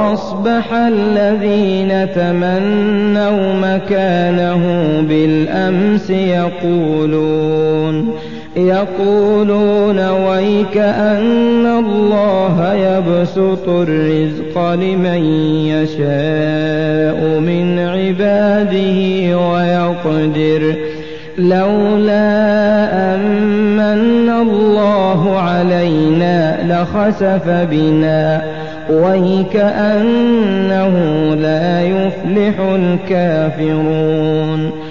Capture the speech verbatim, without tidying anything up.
وأصبح الذين تمنوا مكانه بالأمس يقولون يقولون ويك أن الله يبسط الرزق لمن يشاء من عباده ويقدر لولا أمن الله علينا لخسف بنا ويكأنه لا يفلح الكافرون